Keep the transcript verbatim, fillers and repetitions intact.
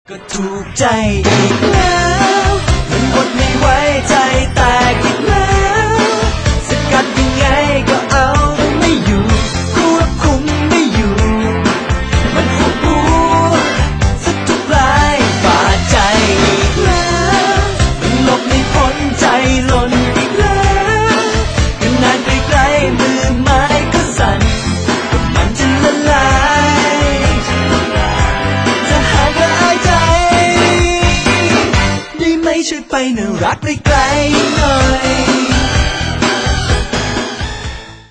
ก็ถูกใจอีกแล้วมันอดไม่ไหวใจแตกอีกแล้วสกัดยังไงก็เอาไม่อยู่ควบคุมไม่อยู่มันอุบอูสักทุกลายบาดใจอีกแล้วมันหลบไม่พ้นใจหล่นอีกแล้วกันนานไกลๆมือไม้ก็สั่นมันจะละลายจะหากละอายใจได้ไหมช่วยไปน่ารักไกลๆหน่อย